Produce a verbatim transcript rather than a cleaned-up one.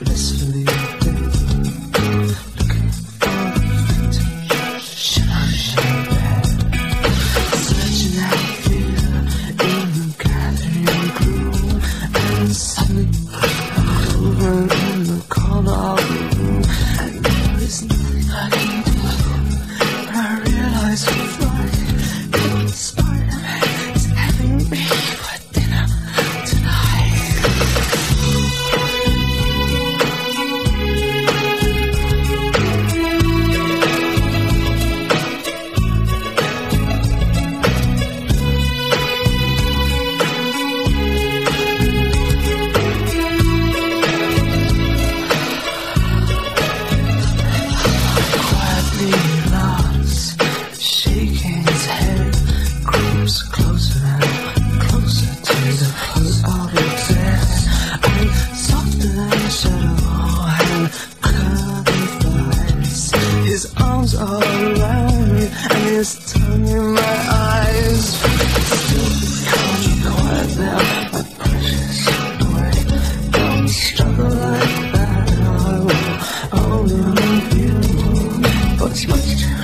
blissfully dead, looking for the shining bed, searching out fear in the gathering gloom, and suddenly I'm over in the corner of the room, and there is nothing I can do. But I realize I'm flying, and Spider-Man is having me for dinner tonight. Quietly laughs, shaking his head, creeps closer and closer to the foot of his bed, and softer than a shadow and curving thighs. His arms are around me and his tongue in my eyes. Still, calm and quiet now, my precious boy. Don't struggle like that, I will only love you, but it's much too